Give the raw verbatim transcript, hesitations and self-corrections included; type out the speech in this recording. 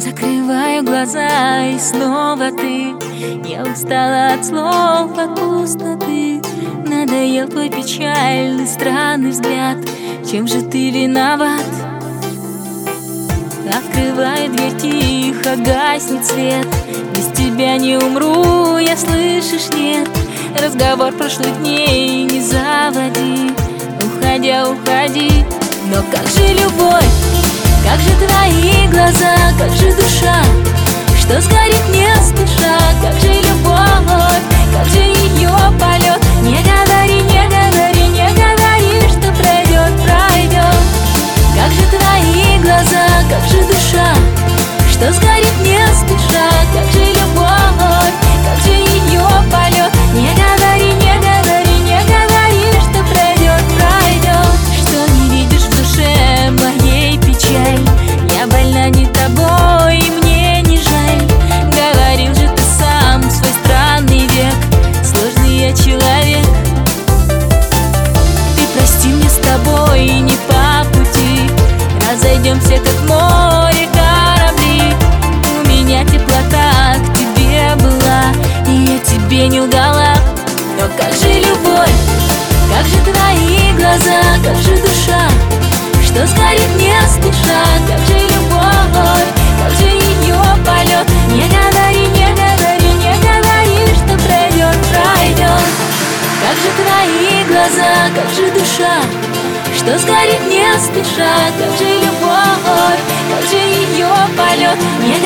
Закрываю глаза, и снова ты. Я устала от слов, от пустоты. Надоел твой печальный, странный взгляд. Чем же ты виноват? Открываю дверь тихо, гаснет свет. Без тебя не умру, я, слышишь, нет. Разговор прошлых дней не заводи. Уходя, уходи. Но как же любовь? Как же твои глаза, как же душа, что сгорит не спеша? Как же любовь, как же ее полет? Не говори, не говори, не говори, что пройдет, пройдет. Как же твои глаза, как же душа, что сгорит не спеша? Как же любовь, как же ее полет? Не говори, не говори, не говори, что пройдет, пройдет. Что не видишь в душе моей печаль? Я больна не тобой, и мне не жаль. Говорил же ты сам в свой странный век, сложный я человек. Ты прости, мне с тобой не по пути. Разойдемся, как море, корабли. У меня теплота к тебе была, и я тебе не лгала. Но как же любовь, как же твои глаза, как же душа, что сгорит не спеша? Как же любовь, как же ее полет? Не говори, не говори, не говори, что пройдет, пройдет. Как же твои глаза, как же душа, что сгорит не спеша? Как же любовь, как же ее полет? Не